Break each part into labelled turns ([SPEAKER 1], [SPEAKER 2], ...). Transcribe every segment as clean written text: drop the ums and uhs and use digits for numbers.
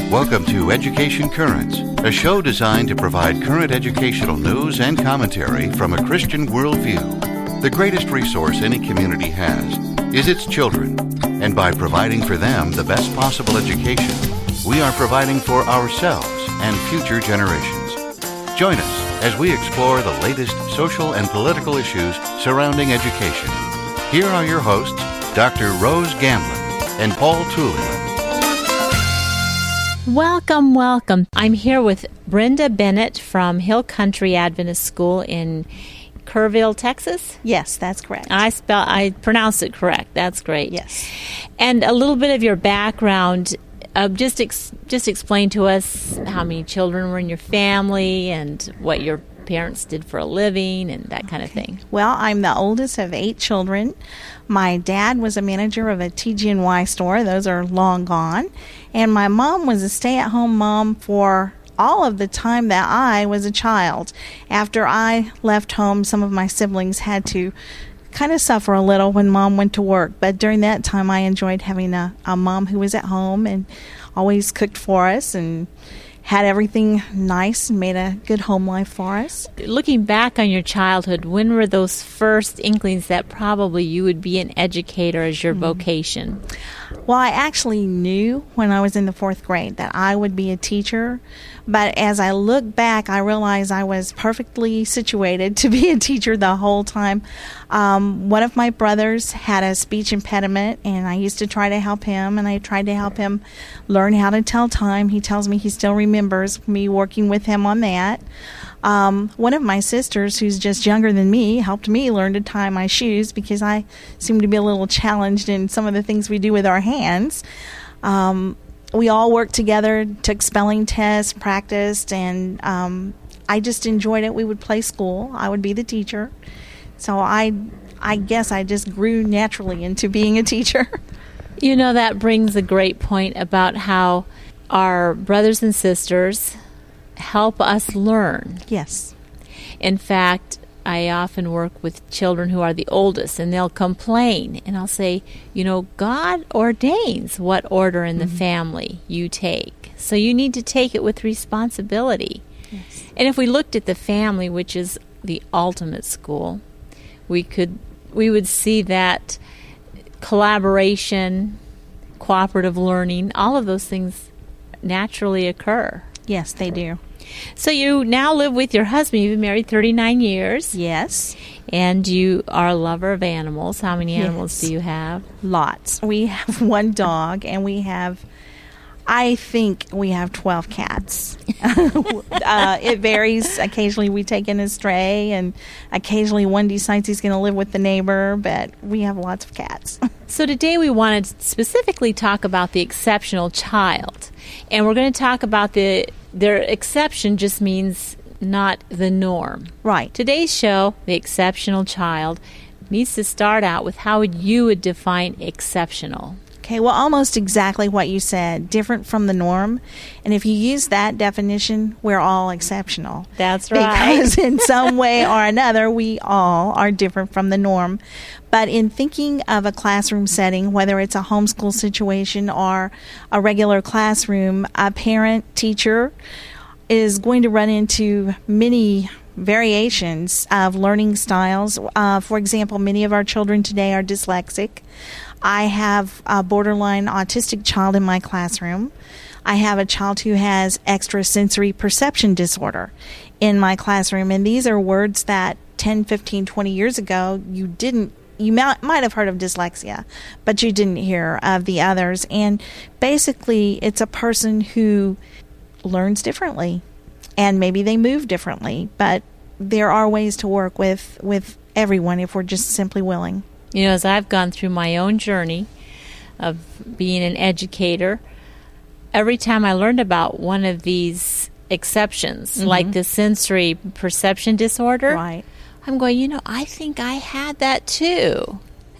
[SPEAKER 1] Welcome to Education Currents, a show designed to provide current educational news and commentary from a Christian worldview. The greatest resource any community has is its children, and by providing for them the best possible education, we are providing for ourselves and future generations. Join us as we explore the latest social and political issues surrounding education. Here are your hosts, Dr. Rose Gamblin and Paul Tulio.
[SPEAKER 2] Welcome, welcome. I'm here with Brenda Bennett from Hill Country Adventist School in Kerrville, Texas.
[SPEAKER 3] Yes, that's correct.
[SPEAKER 2] I pronounced it correct. That's great.
[SPEAKER 3] Yes.
[SPEAKER 2] And a little bit of your background. Just explain to us how many children were in your family and what your parents did for a living and that kind of thing.
[SPEAKER 3] Well, I'm the oldest of 8 children. My dad was a manager of a TG&Y store. Those are long gone. And my mom was a stay-at-home mom for all of the time that I was a child. After I left home, some of my siblings had to kind of suffer a little when mom went to work. But during that time, I enjoyed having a mom who was at home and always cooked for us and had everything nice and made a good home life for us.
[SPEAKER 2] Looking back on your childhood, when were those first inklings that probably you would be an educator as your vocation?
[SPEAKER 3] Well, I actually knew when I was in the 4th grade that I would be a teacher, but as I look back, I realized I was perfectly situated to be a teacher the whole time. One of my brothers had a speech impediment, and I used to try to help him, and I tried to help him learn how to tell time. He tells me he still remembers me working with him on that. One of my sisters, who's just younger than me, helped me learn to tie my shoes because I seem to be a little challenged in some of the things we do with our hands. We all worked together, took spelling tests, practiced, and I just enjoyed it. We would play school. I would be the teacher. So I guess I just grew naturally into being a teacher.
[SPEAKER 2] You know, that brings a great point about how our brothers and sisters help us learn.
[SPEAKER 3] Yes.
[SPEAKER 2] In fact, I often work with children who are the oldest, and they'll complain. And I'll say, you know, God ordains what order in the family you take. So you need to take it with responsibility.
[SPEAKER 3] Yes.
[SPEAKER 2] And if we looked at the family, which is the ultimate school, we would see that collaboration, cooperative learning, all of those things naturally occur.
[SPEAKER 3] Yes, they do.
[SPEAKER 2] So you now live with your husband. You've been married 39 years.
[SPEAKER 3] Yes.
[SPEAKER 2] And you are a lover of animals. How many animals
[SPEAKER 3] Yes.
[SPEAKER 2] do you have?
[SPEAKER 3] Lots. We have 1 dog, and I think we have 12 cats. It varies. Occasionally we take in a stray, and occasionally one decides he's going to live with the neighbor, but we have lots of cats.
[SPEAKER 2] So today we want to specifically talk about the exceptional child. And we're going to talk about their exception just means not the norm.
[SPEAKER 3] Right.
[SPEAKER 2] Today's show, The Exceptional Child, needs to start out with how you would define exceptional.
[SPEAKER 3] Okay, well, almost exactly what you said, different from the norm. And if you use that definition, we're all exceptional.
[SPEAKER 2] That's right.
[SPEAKER 3] Because in some way or another, we all are different from the norm. But in thinking of a classroom setting, whether it's a homeschool situation or a regular classroom, a parent, teacher is going to run into many variations of learning styles. For example, many of our children today are dyslexic. I have a borderline autistic child in my classroom. I have a child who has extrasensory perception disorder in my classroom. And these are words that 10, 15, 20 years ago you might have heard of dyslexia, but you didn't hear of the others. And basically, it's a person who learns differently, and maybe they move differently. But there are ways to work with everyone if we're just simply willing.
[SPEAKER 2] You know, as I've gone through my own journey of being an educator, every time I learned about one of these exceptions, like the sensory perception disorder,
[SPEAKER 3] Right.
[SPEAKER 2] I'm going, you know, I think I had that too.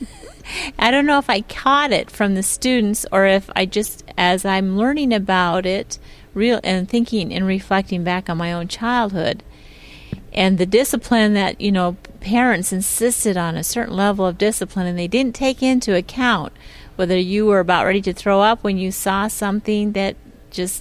[SPEAKER 2] I don't know if I caught it from the students or if I just, as I'm learning about it, and thinking and reflecting back on my own childhood, and the discipline that, you know, parents insisted on a certain level of discipline, and they didn't take into account whether you were about ready to throw up when you saw something that just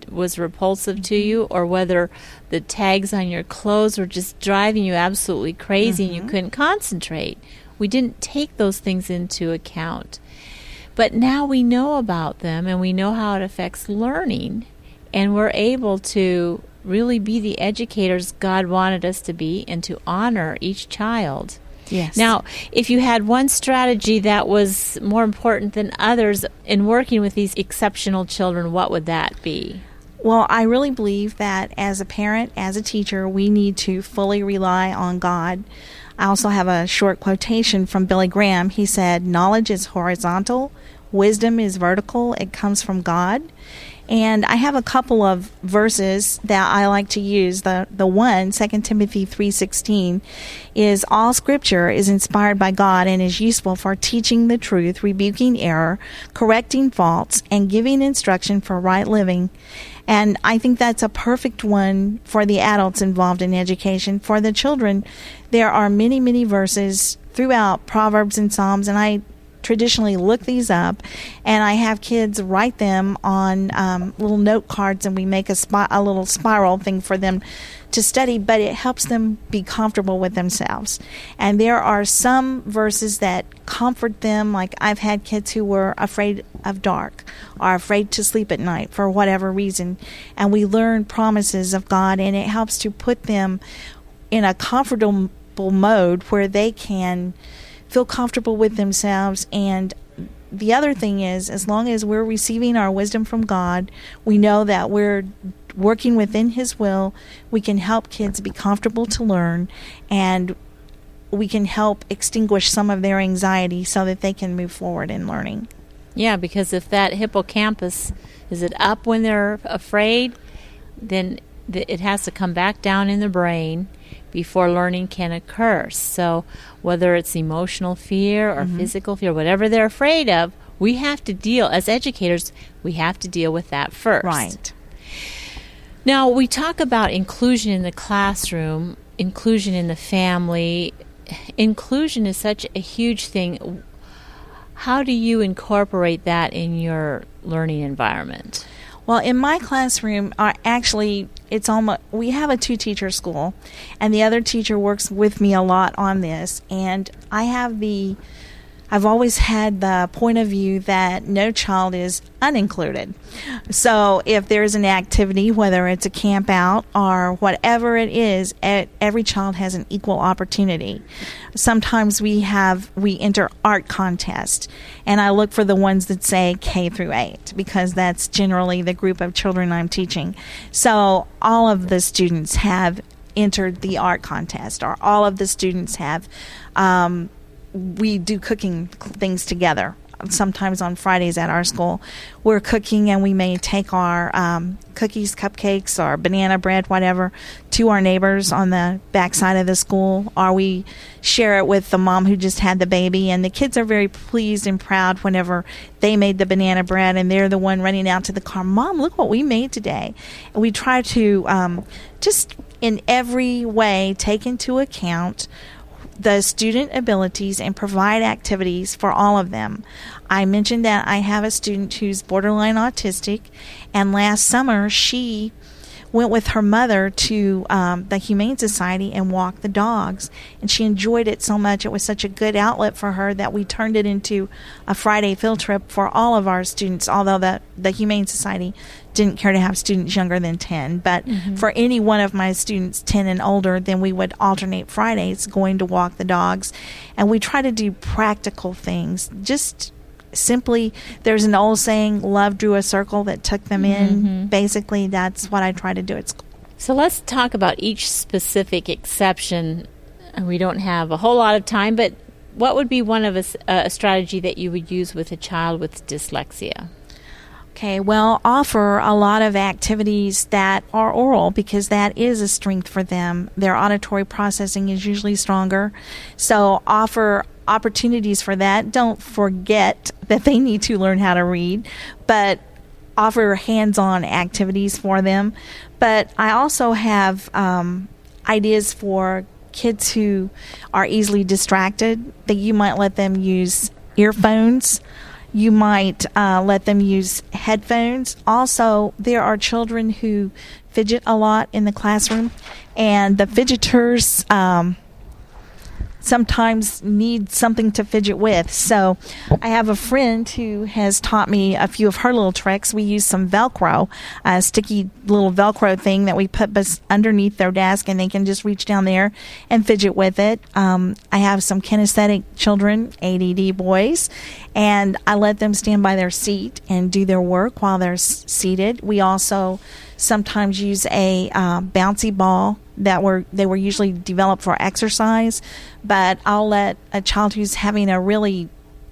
[SPEAKER 2] was repulsive to you, or whether the tags on your clothes were just driving you absolutely crazy and you couldn't concentrate. We didn't take those things into account. But now we know about them, and we know how it affects learning, and we're able to really be the educators God wanted us to be and to honor each child.
[SPEAKER 3] Yes.
[SPEAKER 2] Now, if you had one strategy that was more important than others in working with these exceptional children, what would that be?
[SPEAKER 3] Well, I really believe that as a parent, as a teacher, we need to fully rely on God. I also have a short quotation from Billy Graham. He said, "Knowledge is horizontal, wisdom is vertical, it comes from God." And I have a couple of verses that I like to use. The one, 2 Timothy 3:16, is all Scripture is inspired by God and is useful for teaching the truth, rebuking error, correcting faults, and giving instruction for right living. And I think that's a perfect one for the adults involved in education. For the children, there are many, many verses throughout Proverbs and Psalms, and I traditionally look these up, and I have kids write them on little note cards, and we make a little spiral thing for them to study, but it helps them be comfortable with themselves. And there are some verses that comfort them, like I've had kids who were afraid of dark or afraid to sleep at night for whatever reason, and we learn promises of God, and it helps to put them in a comfortable mode where they can feel comfortable with themselves. And the other thing is, as long as we're receiving our wisdom from God, we know that we're working within His will. We can help kids be comfortable to learn, and we can help extinguish some of their anxiety so that they can move forward in learning.
[SPEAKER 2] Yeah, because if that hippocampus is it up when they're afraid, then it has to come back down in the brain before learning can occur. So whether it's emotional fear or physical fear, whatever they're afraid of, we have to deal, as educators, we have to deal with that first.
[SPEAKER 3] Right.
[SPEAKER 2] Now, we talk about inclusion in the classroom, inclusion in the family. Inclusion is such a huge thing. How do you incorporate that in your learning environment?
[SPEAKER 3] Well, in my classroom, it's almost, we have a 2-teacher school, and the other teacher works with me a lot on this, and I've always had the point of view that no child is unincluded. So if there's an activity, whether it's a camp out or whatever it is, every child has an equal opportunity. Sometimes we enter art contests, and I look for the ones that say K through 8 because that's generally the group of children I'm teaching. So all of the students have entered the art contest, or all of the students have we do cooking things together. Sometimes on Fridays at our school, we're cooking, and we may take our cookies, cupcakes, or banana bread, whatever, to our neighbors on the backside of the school, or we share it with the mom who just had the baby. And the kids are very pleased and proud whenever they made the banana bread, and they're the one running out to the car, "Mom, look what we made today." And we try to just in every way take into account the student abilities and provide activities for all of them. I mentioned that I have a student who's borderline autistic, and last summer she went with her mother to the Humane Society and walked the dogs, and she enjoyed it so much. It was such a good outlet for her that we turned it into a Friday field trip for all of our students, although the Humane Society didn't care to have students younger than 10. But for any one of my students 10 and older, then we would alternate Fridays going to walk the dogs. And we try to do practical things. Just simply, there's an old saying, love drew a circle that took them in. Basically, that's what I try to do at school.
[SPEAKER 2] So let's talk about each specific exception. We don't have a whole lot of time, but what would be one of a strategy that you would use with a child with dyslexia?
[SPEAKER 3] Okay, well, offer a lot of activities that are oral because that is a strength for them. Their auditory processing is usually stronger. So offer opportunities for that. Don't forget that they need to learn how to read, but offer hands-on activities for them. But I also have ideas for kids who are easily distracted that you might let them use earphones You might let them use headphones. Also, there are children who fidget a lot in the classroom, and the fidgeters sometimes need something to fidget with. So I have a friend who has taught me a few of her little tricks. We use some Velcro, a sticky little Velcro thing that we put underneath their desk, and they can just reach down there and fidget with it. I have some kinesthetic children, ADD boys, and I let them stand by their seat and do their work while they're seated. We also sometimes use a bouncy ball they were usually developed for exercise, but I'll let a child who's having a really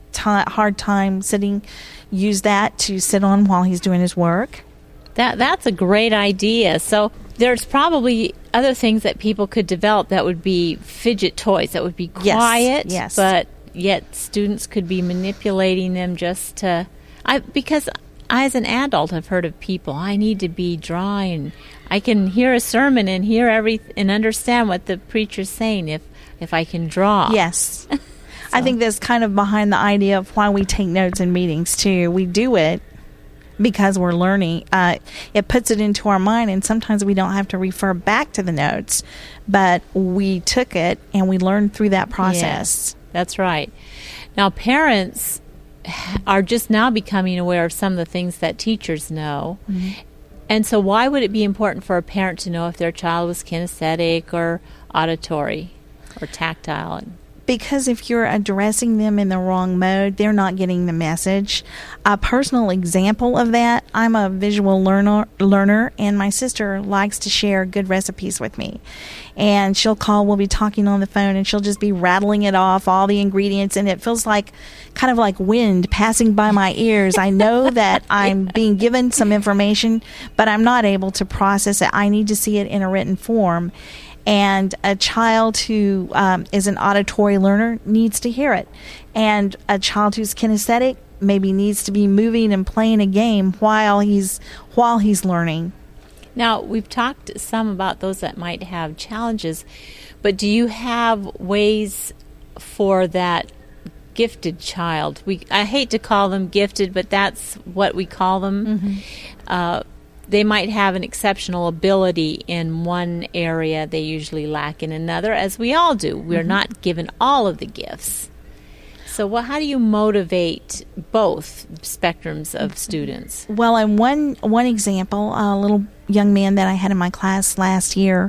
[SPEAKER 3] hard time sitting use that to sit on while he's doing his work.
[SPEAKER 2] That's a great idea. So there's probably other things that people could develop that would be fidget toys that would be quiet,
[SPEAKER 3] yes.
[SPEAKER 2] But yet students could be manipulating them just to... Because I, as an adult, have heard of people, I need to be drawing. I can hear a sermon and hear and understand what the preacher's saying if I can draw.
[SPEAKER 3] Yes. So. I think that's kind of behind the idea of why we take notes in meetings, too. We do it because we're learning. It puts it into our mind, and sometimes we don't have to refer back to the notes, but we took it and we learned through that process.
[SPEAKER 2] Yes, that's right. Now, parents are just now becoming aware of some of the things that teachers know. Mm-hmm. And so why would it be important for a parent to know if their child was kinesthetic or auditory or tactile?
[SPEAKER 3] Because if you're addressing them in the wrong mode, they're not getting the message. A personal example of that, I'm a visual learner, and my sister likes to share good recipes with me. And she'll call, we'll be talking on the phone, and she'll just be rattling it off, all the ingredients, and it feels like kind of like wind passing by my ears. I know that I'm being given some information, but I'm not able to process it. I need to see it in a written form. And a child who is an auditory learner needs to hear it. And a child who's kinesthetic maybe needs to be moving and playing a game while he's learning.
[SPEAKER 2] Now, we've talked some about those that might have challenges, but do you have ways for that gifted child? I hate to call them gifted, but that's what we call them. Mm-hmm. They might have an exceptional ability in one area they usually lack in another, as we all do. We're mm-hmm. not given all of the gifts. So how do you motivate both spectrums of students?
[SPEAKER 3] Well, in one example, a little young man that I had in my class last year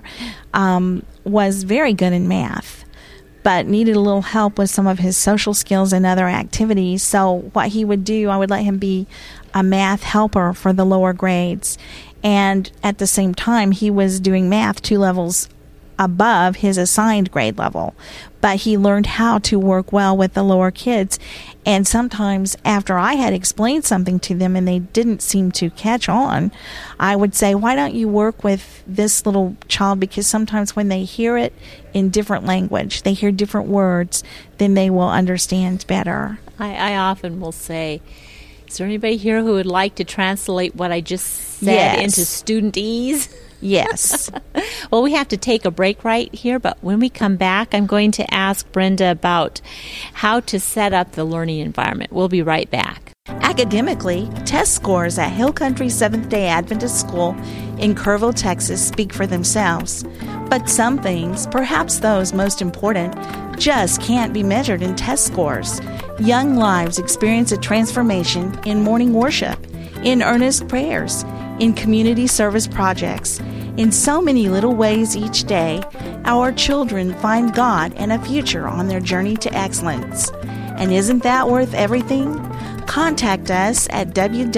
[SPEAKER 3] was very good in math, but needed a little help with some of his social skills and other activities. So what he would do, I would let him be a math helper for the lower grades. And at the same time, he was doing math 2 levels above his assigned grade level. But he learned how to work well with the lower kids. And sometimes after I had explained something to them and they didn't seem to catch on, I would say, why don't you work with this little child? Because sometimes when they hear it in different language, they hear different words, then they will understand better.
[SPEAKER 2] I often will say, is there anybody here who would like to translate what I just said
[SPEAKER 3] Yes.
[SPEAKER 2] into studentese?
[SPEAKER 3] Yes.
[SPEAKER 2] Well, we have to take a break right here, but when we come back, I'm going to ask Brenda about how to set up the learning environment. We'll be right back.
[SPEAKER 3] Academically, test scores at Hill Country Seventh-day Adventist School in Kerrville, Texas speak for themselves. But some things, perhaps those most important, just can't be measured in test scores. Young lives experience a transformation in morning worship, in earnest prayers, in community service projects. In so many little ways each day, our children find God and a future on their journey to excellence. And isn't that worth everything? Contact us at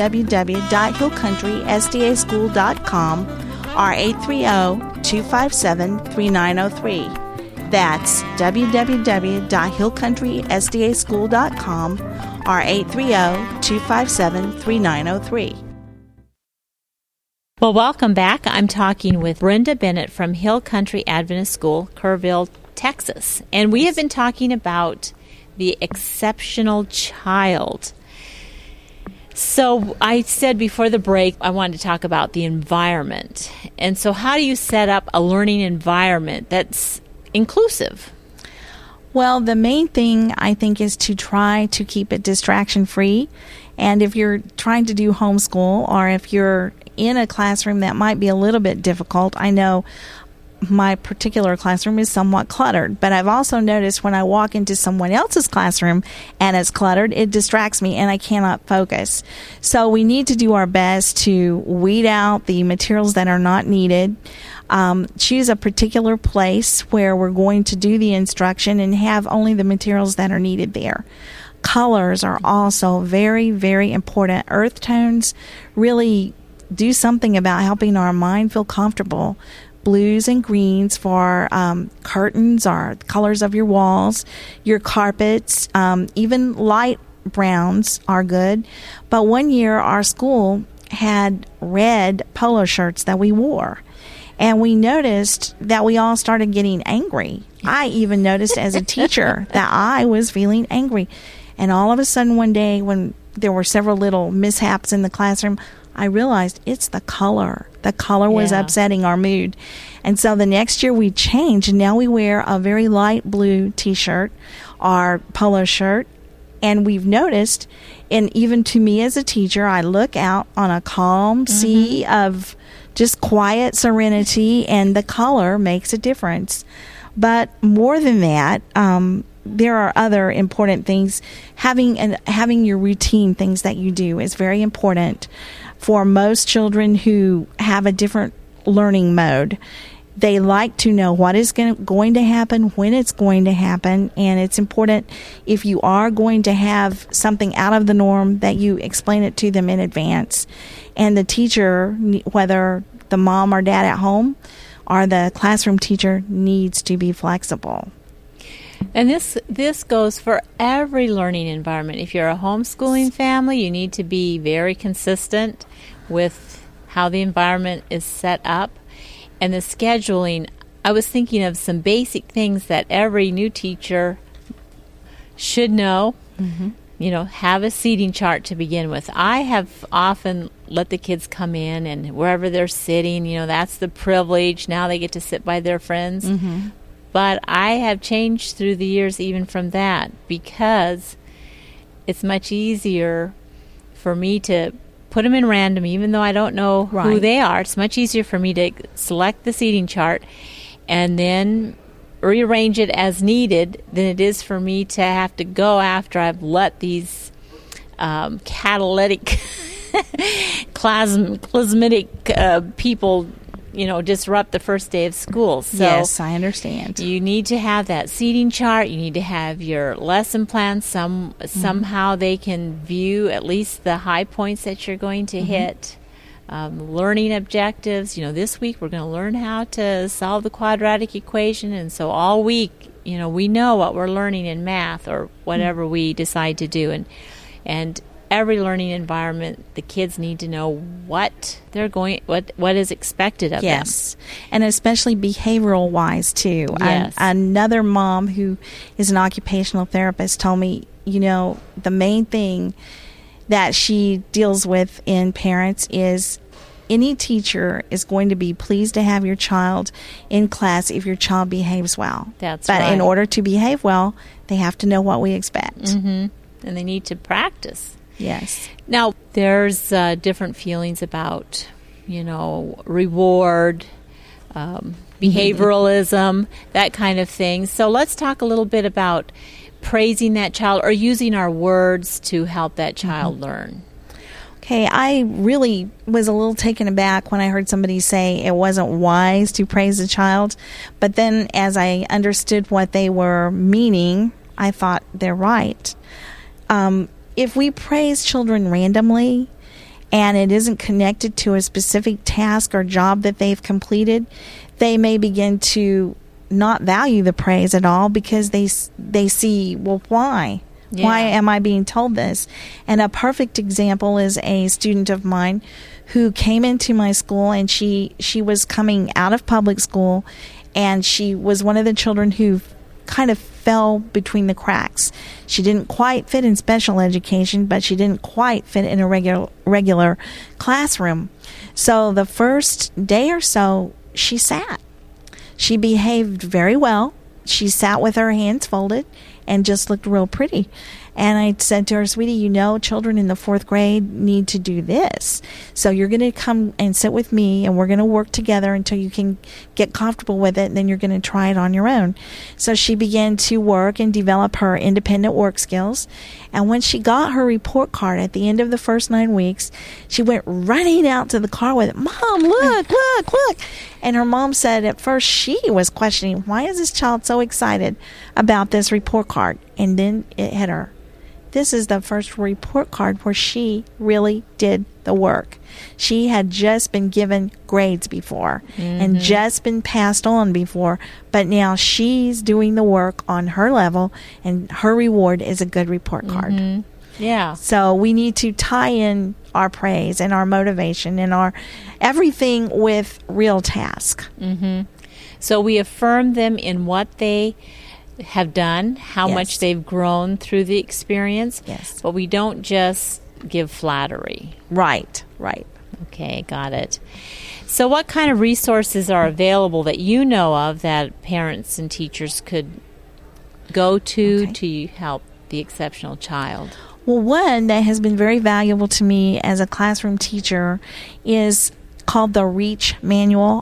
[SPEAKER 3] www.hillcountrysdaschool.com or 830-257-3903. That's www.hillcountrysdaschool.com or 830-257-3903.
[SPEAKER 2] Well, welcome back. I'm talking with Brenda Bennett from Hill Country Adventist School, Kerrville, Texas. And we have been talking about the exceptional child. So I said before the break, I wanted to talk about the environment. And so how do you set up a learning environment that's inclusive?
[SPEAKER 3] Well, the main thing I think is to try to keep it distraction free. And if you're trying to do homeschool, or if you're in a classroom that might be a little bit difficult, I know my particular classroom is somewhat cluttered, but I've also noticed when I walk into someone else's classroom and it's cluttered, it distracts me and I cannot focus. So we need to do our best to weed out the materials that are not needed. Choose a particular place where we're going to do the instruction and have only the materials that are needed there. Colors are also very, very important. Earth tones really do something about helping our mind feel comfortable. Blues and greens for curtains are the colors of your walls, your carpets, even light browns are good. But one year our school had red polo shirts that we wore. And we noticed that we all started getting angry. I even noticed as a teacher that I was feeling angry. And all of a sudden one day when there were several little mishaps in the classroom, I realized it's the color. The color was upsetting our mood. And so the next year we changed, and now we wear a very light blue T-shirt, our polo shirt. And we've noticed, and even to me as a teacher, I look out on a calm sea of just quiet serenity, and the color makes a difference. But more than that, there are other important things. Having your routine things that you do is very important for most children who have a different learning mode. They like to know what is going to happen, when it's going to happen, and it's important if you are going to have something out of the norm that you explain it to them in advance. And the teacher, whether the mom or dad at home or the classroom teacher, needs to be flexible.
[SPEAKER 2] And this goes for every learning environment. If you're a homeschooling family, you need to be very consistent with how the environment is set up. And the scheduling, I was thinking of some basic things that every new teacher should know. You know, have a seating chart to begin with. I have often let the kids come in, and wherever they're sitting, you know, that's the privilege. Now they get to sit by their friends. But I have changed through the years even from that, because it's much easier for me to put them in random, even though I don't know who they are. It's much easier for me to select the seating chart and then rearrange it as needed than it is for me to have to go after I've let these catalytic, plasmatic people, you know, disrupt the first day of school. So
[SPEAKER 3] yes, I understand.
[SPEAKER 2] You need to have that seating chart. You need to have your lesson plan. Somehow they can view at least the high points that you're going to hit. Learning objectives. You know, this week we're going to learn how to solve the quadratic equation, and so all week, you know, we know what we're learning in math or whatever we decide to do, and every learning environment, the kids need to know what is expected of them.
[SPEAKER 3] Yes, and especially behavioral wise too.
[SPEAKER 2] Yes.
[SPEAKER 3] Another mom who is an occupational therapist told me, you know, the main thing that she deals with in parents is any teacher is going to be pleased to have your child in class if your child behaves well.
[SPEAKER 2] But
[SPEAKER 3] in order to behave well, they have to know what we expect.
[SPEAKER 2] And they need to practice.
[SPEAKER 3] Yes.
[SPEAKER 2] Now, there's different feelings about, you know, reward, behavioralism, that kind of thing. So let's talk a little bit about praising that child or using our words to help that child learn.
[SPEAKER 3] Okay, I really was a little taken aback when I heard somebody say it wasn't wise to praise a child. But then as I understood what they were meaning, I thought they're right. If we praise children randomly and it isn't connected to a specific task or job that they've completed, they may begin to not value the praise at all because they see, well, why? Yeah. Why am I being told this? And a perfect example is a student of mine who came into my school, and she was coming out of public school, and she was one of the children who kind of fell between the cracks. She didn't quite fit in special education, but she didn't quite fit in a regular classroom. So the first day or so, she sat. She behaved very well. she sat with her hands folded and just looked real pretty. And I said to her, sweetie, you know, children in the 4th grade need to do this. So you're going to come and sit with me, and we're going to work together until you can get comfortable with it, and then you're going to try it on your own. So she began to work and develop her independent work skills. And when she got her report card at the end of the first 9 weeks, she went running out to the car with it. Mom, look, look, look. And her mom said at first she was questioning, why is this child so excited about this report card? And then it hit her. This is the first report card where she really did the work. She had just been given grades before and just been passed on before, but now she's doing the work on her level, and her reward is a good report card.
[SPEAKER 2] Yeah.
[SPEAKER 3] So we need to tie in our praise and our motivation and our everything with real task.
[SPEAKER 2] So we affirm them in what they have done, how
[SPEAKER 3] Yes.
[SPEAKER 2] much they've grown through the experience.
[SPEAKER 3] Yes.
[SPEAKER 2] But we don't just give flattery.
[SPEAKER 3] Right, right.
[SPEAKER 2] Okay, got it. So what kind of resources are available that you know of that parents and teachers could go to help the exceptional child?
[SPEAKER 3] Well, one that has been very valuable to me as a classroom teacher is called the REACH Manual,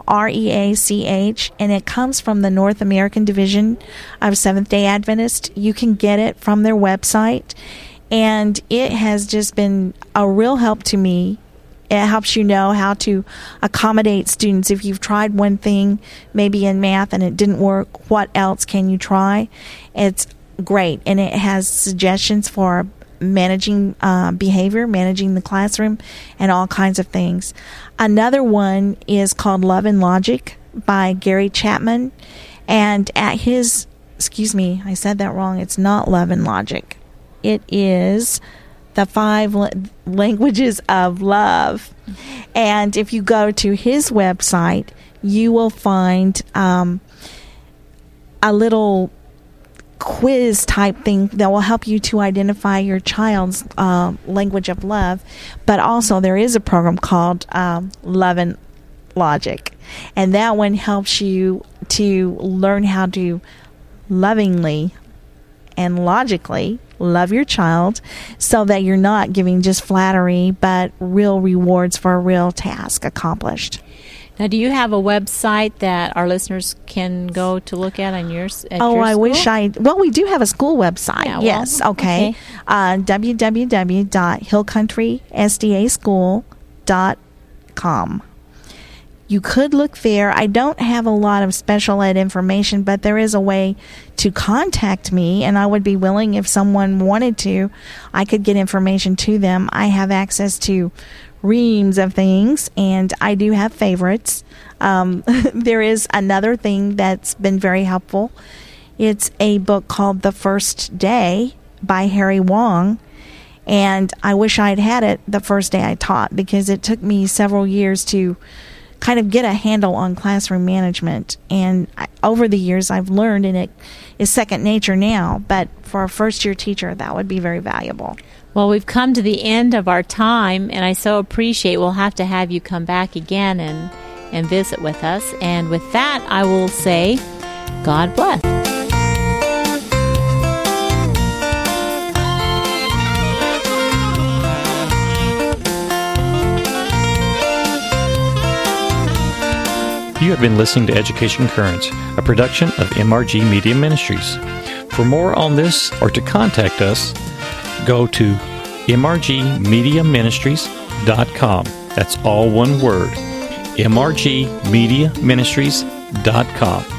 [SPEAKER 3] REACH, and it comes from the North American Division of Seventh-day Adventist. You can get it from their website, and it has just been a real help to me. It helps you know how to accommodate students. If you've tried one thing, maybe in math, and it didn't work, what else can you try? It's great, and it has suggestions for managing behavior, managing the classroom, and all kinds of things. Another one is called Love and Logic by Gary Chapman, and at his, I said that wrong. It's not Love and Logic. It is the 5 languages of love. And if you go to his website, you will find a little quiz type thing that will help you to identify your child's language of love. But also there is a program called Love and Logic, and that one helps you to learn how to lovingly and logically love your child, so that you're not giving just flattery but real rewards for a real task accomplished.
[SPEAKER 2] Now, do you have a website that our listeners can go to look at on yours?
[SPEAKER 3] Wish well, we do have a school website.
[SPEAKER 2] Yeah,
[SPEAKER 3] yes.
[SPEAKER 2] well,
[SPEAKER 3] Okay. www.hillcountrysdaschool.com. You could look there. I don't have a lot of special ed information, but there is a way to contact me, and I would be willing, if someone wanted to, I could get information to them. I have access to reams of things, and I do have favorites. There is another thing that's been very helpful. It's a book called The First Day by Harry Wong, and I wish I'd had it the first day I taught, because it took me several years to kind of get a handle on classroom management, and over the years I've learned, and it is second nature now, but for a first-year teacher that would be very valuable.
[SPEAKER 2] Well, we've come to the end of our time, and I so appreciate we'll have to have you come back again and visit with us. And with that, I will say, God bless.
[SPEAKER 4] You have been listening to Education Currents, a production of MRG Media Ministries. For more on this or to contact us, go to mrgmediaministries.com. That's all one word, mrgmediaministries.com.